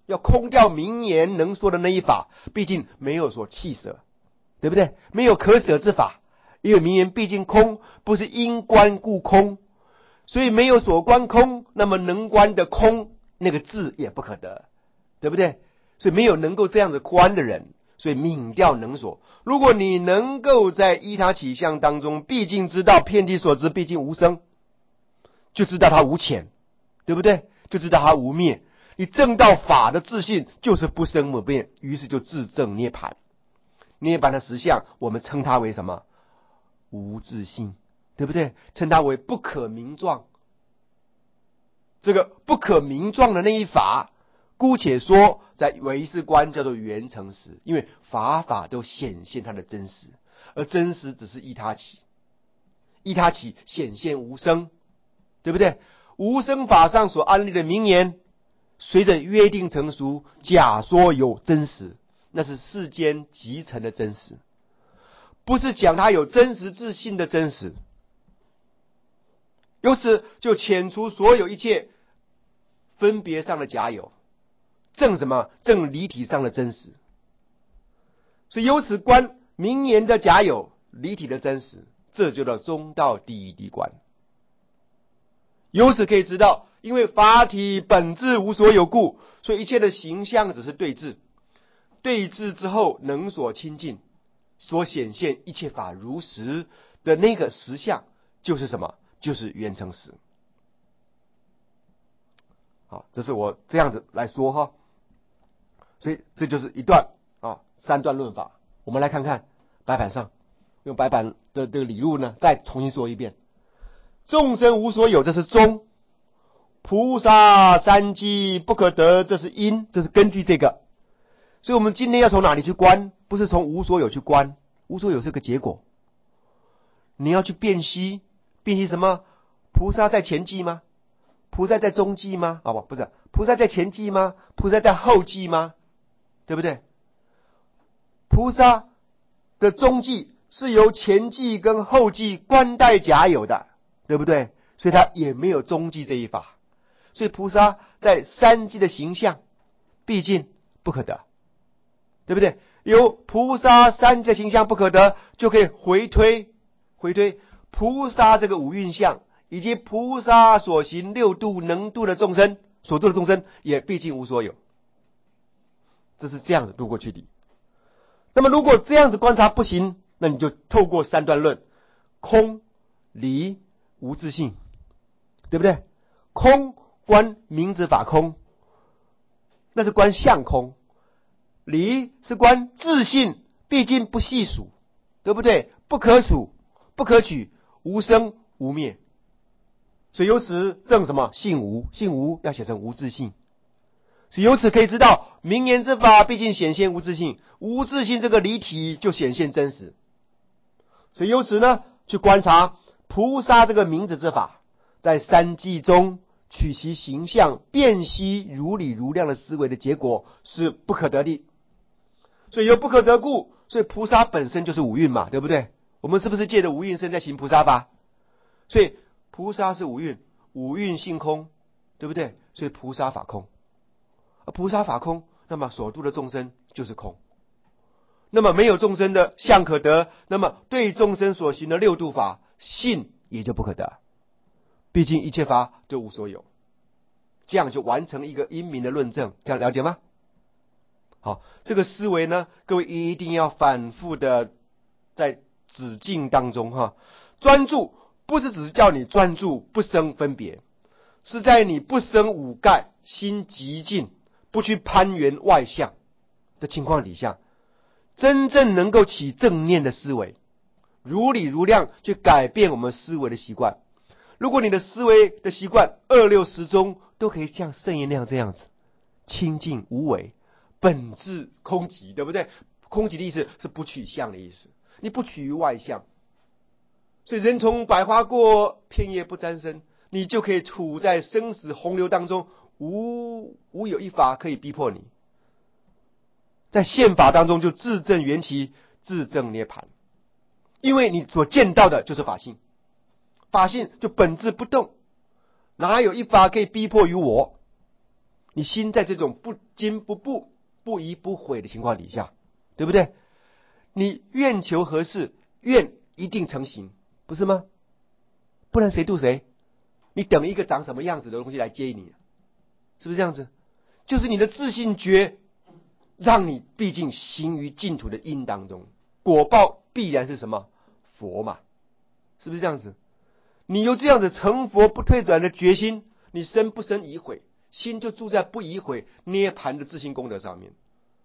要空掉名言能说的那一法，毕竟没有所弃舍，对不对？没有可舍之法，因为名言毕竟空，不是因观故空，所以没有所观空，那么能观的空那个字也不可得，对不对？所以没有能够这样子观的人，所以泯掉能所。如果你能够在依他起相当中，毕竟知道遍体所知毕竟无生，就知道它无浅，对不对？就知道它无灭。你证到法的自性就是不生不灭，于是就自证涅槃。涅槃的实相，我们称它为什么？无自性，对不对？称它为不可名状。这个不可名状的那一法，姑且说在唯识观叫做缘成实，因为法法都显现它的真实，而真实只是依他起，依他起显现无生，对不对？无生法上所安立的名言，随着约定成熟，假说有真实，那是世间集成的真实，不是讲它有真实自性的真实。由此就遣除所有一切分别上的假有，证什么？证离体上的真实。所以由此观名言的假有，离体的真实，这就叫中道第一谛观。由此可以知道，因为法体本质无所有故，所以一切的形象只是对治，对治之后能所亲近，所显现一切法如实的那个实相，就是什么？就是缘成实。好，这是我这样子来说哈。所以这就是一段啊三段论法。我们来看看白板上，用白板的这个理路呢，再重新说一遍。众生无所有，这是中；菩萨三机不可得，这是因。这是根据这个。所以我们今天要从哪里去观？不是从无所有去观，无所有是个结果。你要去辨析，辨析什么？菩萨在前际吗？菩萨在中际吗？啊不，不是，菩萨在前际吗？菩萨在后际吗？对不对？菩萨的中际是由前际跟后际观待假有的，对不对？所以他也没有中际这一法。所以菩萨在三际的形象，毕竟不可得，对不对？有菩萨三际的形象不可得，就可以回推回推菩萨这个五蕴相，以及菩萨所行六度能度的众生，所度的众生也毕竟无所有。这是这样子度过去的。那么如果这样子观察不行，那你就透过三段论，空离无自性，对不对？空观名字法空，那是观相空；离是观自性，毕竟不细数，对不对？不可数，不可取，无生无灭。所以由此证什么？性无，性无要写成无自性。所以由此可以知道，名言之法毕竟显现无自性，无自性这个离体就显现真实。所以由此呢，去观察菩萨这个名字之法，在三际中取其形象，辨析如理如量的思维的结果是不可得的。所以由不可得故，所以菩萨本身就是五蕴嘛，对不对？我们是不是借着五蕴身在行菩萨法？所以菩萨是五蕴，五蕴性空，对不对？所以菩萨法空。菩萨法空，那么所度的众生就是空。那么没有众生的相可得，那么对众生所行的六度法性也就不可得。毕竟一切法就无所有，这样就完成一个因明的论证，这样了解吗？好，这个思维呢，各位一定要反复的在止境当中哈，专注不是只是叫你专注不生分别，是在你不生五盖，心极静，不去攀缘外相的情况底下，真正能够起正念的思维，如理如量去改变我们思维的习惯。如果你的思维的习惯二六时中都可以像圣言那样这样子清净无为，本质空寂，对不对？空寂的意思是不取相的意思，你不取于外相。所以人从百花过，片叶不沾身，你就可以处在生死洪流当中，无无有一法可以逼迫你，在宪法当中就自证缘起，自证涅槃。因为你所见到的就是法性，法性就本质不动，哪有一法可以逼迫于我？ 你心在这种不惊不怖、不疑不悔的情况底下，对不对？你愿求何事，愿一定成行，不是吗？不然谁渡谁？你等一个长什么样子的东西来接你，是不是这样子？就是你的自信觉让你毕竟行于净土的因当中，果报必然是什么？佛嘛，是不是这样子？你有这样子成佛不退转的决心，你生不生疑悔，心就住在不疑悔涅盘的自信功德上面。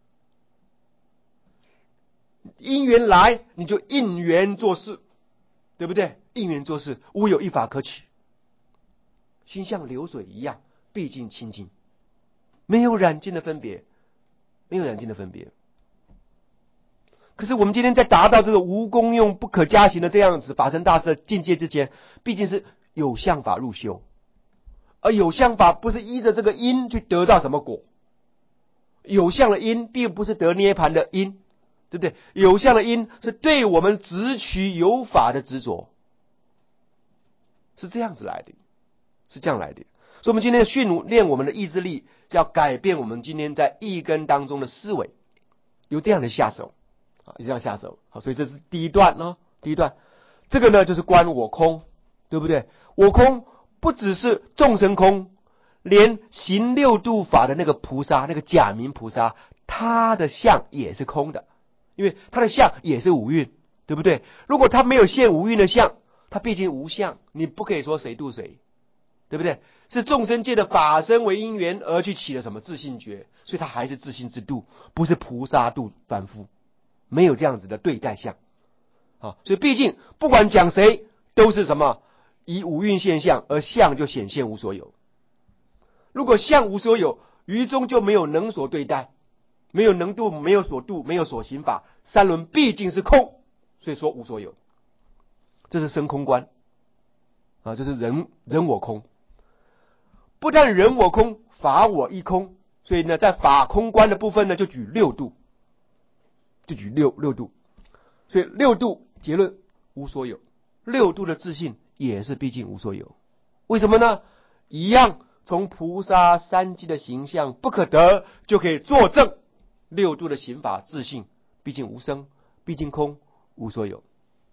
因缘来，你就应缘做事，对不对？应缘做事，无有一法可取。心像流水一样，毕竟清净，没有染净的分别，没有染净的分别。可是我们今天在达到这个无功用不可加行的这样子法身大士的境界之前，毕竟是有相法入修，而有相法不是依着这个因去得到什么果，有相的因并不是得涅盘的因，对不对？有相的因是对我们执取有法的执着，是这样子来的，是这样来的。所以我们今天训练我们的意志力，要改变我们今天在意根当中的思维，由这样的下手啊，这样下手。好，所以这是第一段呢，第一段，这个呢就是观我空，对不对？我空不只是众生空，连行六度法的那个菩萨，那个假名菩萨，他的相也是空的，因为他的相也是五蕴，对不对？如果他没有现五蕴的相，他毕竟无相，你不可以说谁度谁，对不对？是众生界的法身为因缘而去起了什么自信觉，所以他还是自信之度，不是菩萨度凡夫，没有这样子的对待相啊。所以毕竟不管讲谁，都是什么以五蕴现象，而相就显现无所有。如果相无所有，于中就没有能所对待，没有能度，没有所度，没有所行法，三轮毕竟是空，所以说无所有。这是生空观啊，这是人人我空。不但人我空，法我亦空，所以呢，在法空观的部分呢，就举六度，就举六六度，所以六度结论无所有，六度的自信也是毕竟无所有。为什么呢？一样从菩萨三际的形象不可得，就可以作证六度的行法自信毕竟无生，毕竟空，无所有。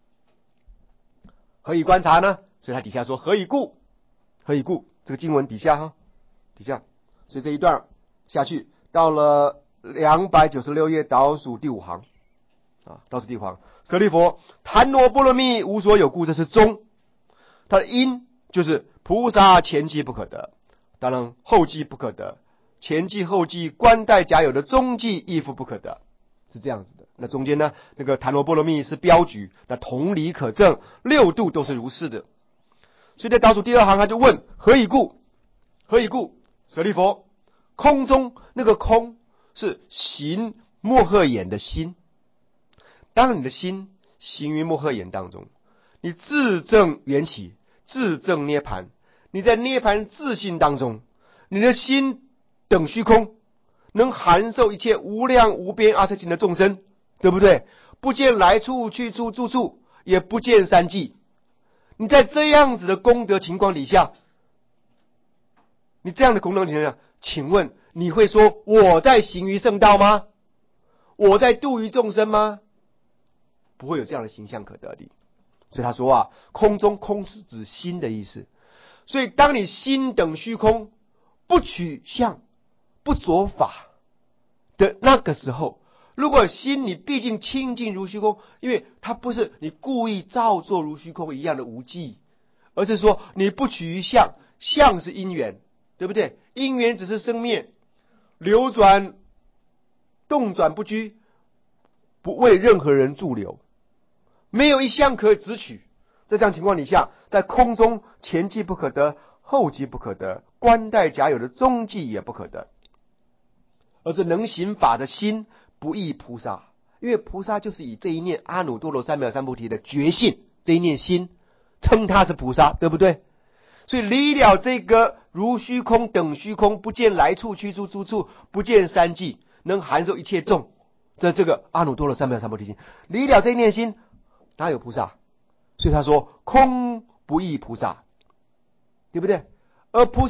何以观察呢？所以他底下说何以故？何以故？这个经文底下哈，底下，所以这一段下去到了两百九十六页倒数第五行啊，倒数第五行，舍利弗，檀罗波罗蜜无所有故，这是中，它的因就是菩萨前际不可得，当然后际不可得，前际后际观待假有的中际亦复不可得，是这样子的。那中间呢，那个檀罗波罗蜜是标举，那同理可证，六度都是如是的。所以在倒数第二行他就问何以故？何以故？舍利弗，空中那个空是行莫赫眼的心，当你的心行于莫赫眼当中，你自证缘起，自证涅盘，你在涅盘自信当中，你的心等虚空，能含受一切无量无边阿阇情的众生，对不对？不见来处去处住处，也不见三际。你在这样子的功德情况底下，你这样的功德情况下，请问你会说我在行于圣道吗？我在度于众生吗？不会有这样的形象可得的。所以他说啊，空中空是指心的意思。所以当你心等虚空，不取相，不着法的那个时候，如果心你毕竟清净如虚空，因为它不是你故意造作如虚空一样的无记，而是说你不取于相，相是因缘，对不对？因缘只是生灭，流转动转不居，不为任何人驻留，没有一相可直取。在这样情况底下，在空中前际不可得，后际不可得，观待假有的中际也不可得，而是能行法的心不异菩萨，因为菩萨就是以这一念阿耨多罗三藐三菩提的觉性，这一念心称他是菩萨，对不对？所以离了这个如虚空等虚空，不见来处去处住处，不见三际，能含受一切众，这这个阿耨多罗三藐三菩提心，离了这一念心，哪有菩萨？所以他说空不异菩萨，对不对？而菩萨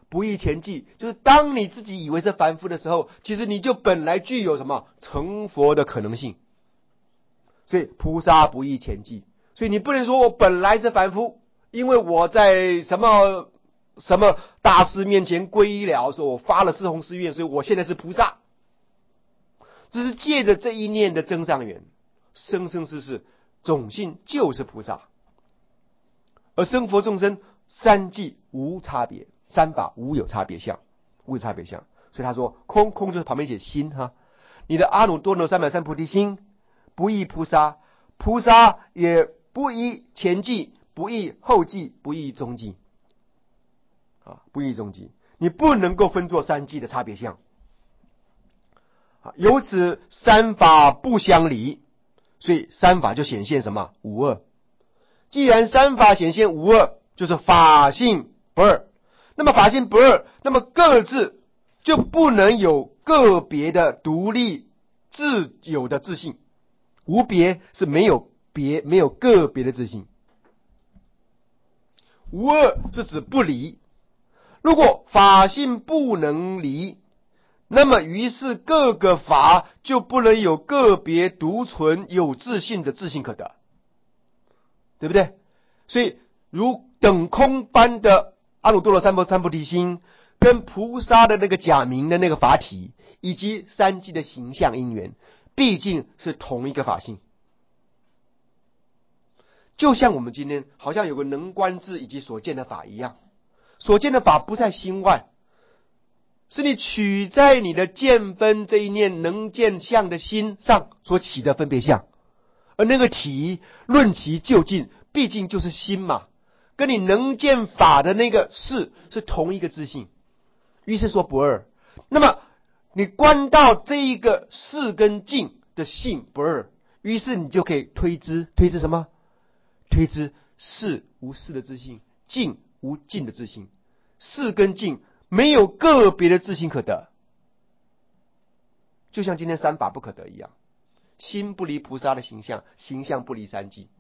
不易前进，就是当你自己以为是凡夫的时候，其实你就本来具有什么成佛的可能性。所以菩萨不易前进，所以你不能说我本来是凡夫，因为我在什么什么大师面前皈依了，说我发了四弘誓愿，所以我现在是菩萨。只是借着这一念的增上缘，生生世世种性就是菩萨。而生佛众生三际无差别，三法无有差别相，无有差别相。所以他说空，空就是旁边写心哈，你的阿耨多罗三藐三菩提心不异菩萨，菩萨也不异前际，不异后际，不异中际啊，不异中际，你不能够分作三际的差别相。由此三法不相离，所以三法就显现什么无二。既然三法显现无二，就是法性不二。那么法性不二，那么各自就不能有个别的独立自有的自性。无别是没有别，没有个别的自性。无二是指不离。如果法性不能离，那么于是各个法就不能有个别独存有自性的自性可得，对不对？所以如等空般的阿耨多罗三藐三菩提心，跟菩萨的那个假名的那个法体，以及三际的形象因缘，毕竟是同一个法性。就像我们今天好像有个能观智以及所见的法一样，所见的法不在心外，是你取在你的见分这一念能见相的心上所起的分别相，而那个体论其究竟，毕竟就是心嘛，跟你能见法的那个事是同一个自性，于是说不二。那么你观到这一个事跟境的性不二，于是你就可以推知，推知什么？推知事无事的自性，境无境的自性，事跟境没有个别的自性可得，就像今天三法不可得一样，心不离菩萨的形象，形象不离三际，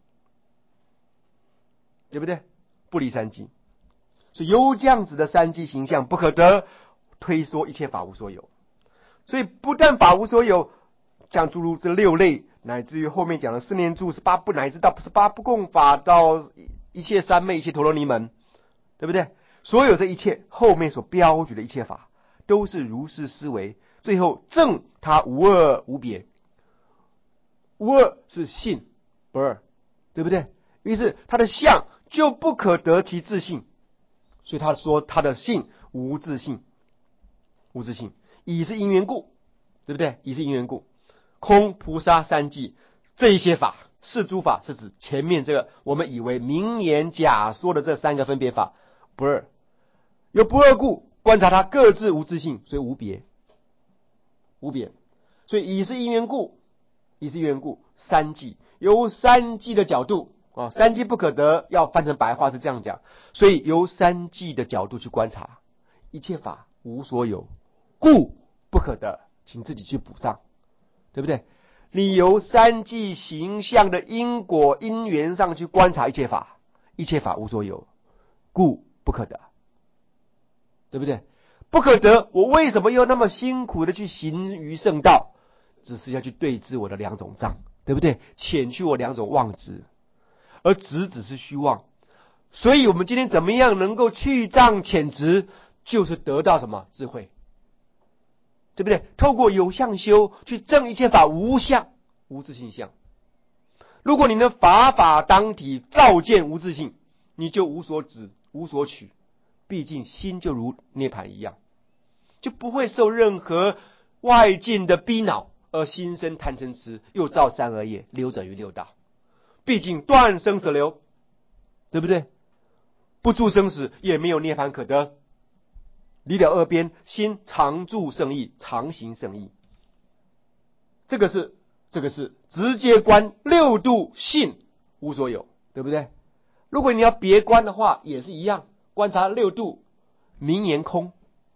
对不对？不离三际，所以由这样子的三际形象不可得，推说一切法无所有。所以不但法无所有，像诸如这六类，乃至于后面讲的四念住、十八不，乃至到十八不共法，到一切三昧、一切陀罗尼门，对不对？所有这一切后面所标举的一切法，都是如是思维，最后证它无二无别。无二是性不二，对不对？于是它的相就不可得其自性，所以他说他的性无自性，无自性，以是因缘故，对不对？以是因缘故，空菩萨三际这一些法，是诸法是指前面这个我们以为名言假说的这三个分别法不二，有不二故，观察它各自无自性，所以无别，无别。所以以是因缘故，以是因缘故，三际由三际的角度啊，三际不可得，要翻成白话是这样讲，所以由三际的角度去观察，一切法无所有，故不可得，请自己去补上，对不对？你由三际形象的因果因缘上去观察一切法，一切法无所有，故不可得，对不对？不可得，我为什么要那么辛苦的去行于圣道？只是要去对治我的两种障，对不对？遣去我两种妄执，而执只是虚妄。所以我们今天怎么样能够去障遣执，就是得到什么智慧，对不对？透过有相修去证一切法无相，无自性相。如果你的法法当体照见无自性，你就无所指无所取，毕竟心就如涅槃一样，就不会受任何外境的逼恼而心生贪嗔痴，又造三恶业，流转于六道。毕竟断生死流，对不对？不住生死，也没有涅槃可得。离了二边，心常住圣意，常行圣意。这个是这个是直接观六度性无所有，对不对？如果你要别观的话，也是一样，观察六度名言空，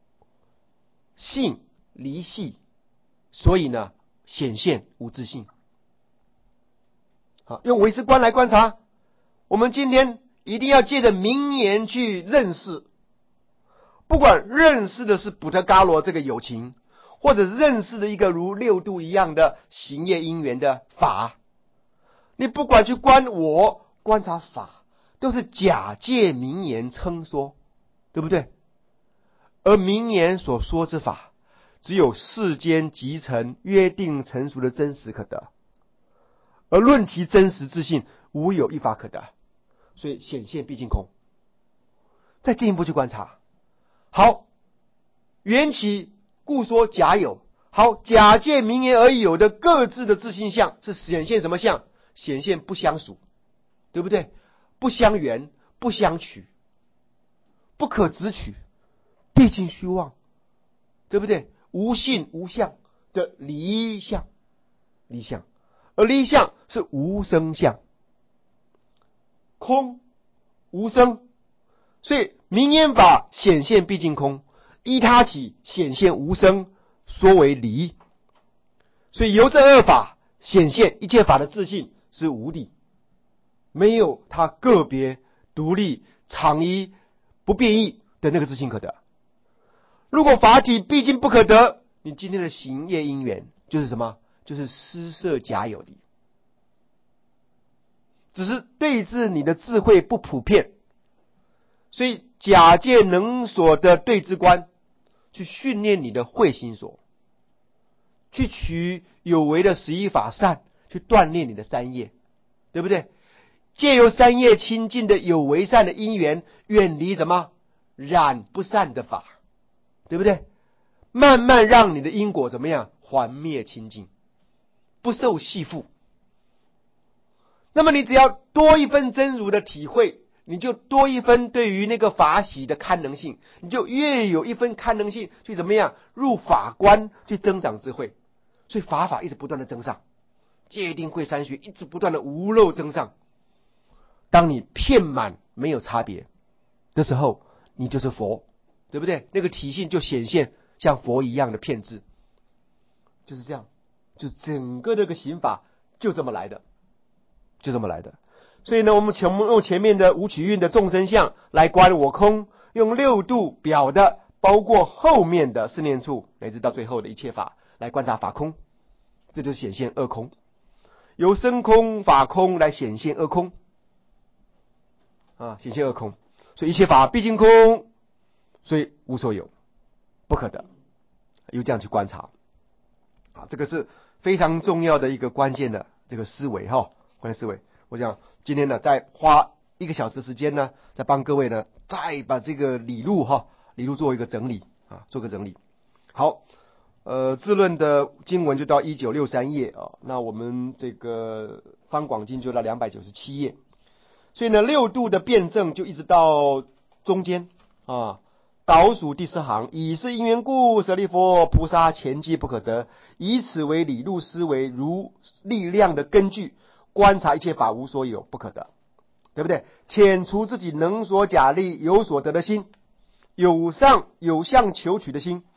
性离系，所以呢显现无自性。好，用唯识观来观察，我们今天一定要借着名言去认识， 不管认识的是补特伽罗这个有情，或者认识的一个如六度一样的行业因缘的法，你不管去观我观察法，都是假借名言称说，对不对？而名言所说之法，只有世间集成约定成熟的真实可得，而论其真实自性，无有一法可得，所以显现毕竟空。再进一步去观察，好，缘起故说假有，好，假借名言而有的各自的自性相，是显现什么相？显现不相属，对不对？不相缘，不相取，不可直取，毕竟虚妄，对不对？无性无相的离相，离相，而离相是无生相，空无生，所以名言法显现毕竟空，依他起显现无生，说为离。所以由这二法显现一切法的自性是无的，没有它个别独立常一不变异的那个自性可得。如果法体毕竟不可得，你今天的行业因缘就是什么？就是施设假有的，只是对治你的智慧不普遍，所以假借能所的对治观，去训练你的慧心所，去取有为的十一法善，去锻炼你的三业，对不对？借由三业清净的有为善的因缘，远离什么染不善的法，对不对？慢慢让你的因果怎么样还灭清净，不受系缚。那么你只要多一分真如的体会，你就多一分对于那个法喜的堪能性，你就越有一分堪能性去怎么样入法观，去增长智慧。所以法法一直不断的增上，戒定慧三学一直不断的无漏增上。当你遍满没有差别的时候，你就是佛，对不对？那个体性就显现像佛一样的遍智，就是这样，就整个这个行法就这么来的，就这么来的。所以呢，我们前用前面的无取运的众生相来观我空，用六度表的包括后面的四念处乃至到最后的一切法来观察法空，这就是显现二空，由生空法空来显现二空啊，显现二空。所以一切法毕竟空，所以无所有，不可得，又这样去观察啊，这个是非常重要的一个关键的这个思维哈，关键思维。我想今天呢，再花一个小时的时间呢，再帮各位呢，再把这个理路哈，理路做一个整理啊，做个整理。好，呃，智论的经文就到一九六三页啊，那我们这个方广经就到两百九十七页。所以呢，六度的辩证就一直到中间啊，倒数第四行，以是因缘故，舍利弗，菩萨前机不可得，以此为理路思维如力量的根据，观察一切法无所有，不可得，对不对？遣除自己能所假立有所得的心，有上有相求取的心，